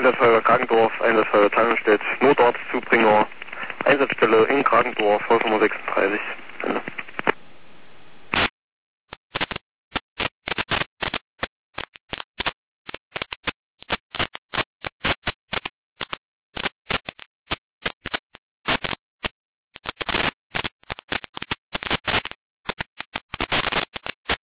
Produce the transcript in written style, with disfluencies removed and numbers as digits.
Einsatzfeuerwehr Kragendorf, Einsatzfeuerwehr Tankstedt, Notarzt, Zubringer, Einsatzstelle in Kragendorf, Hausnummer 36. Ende.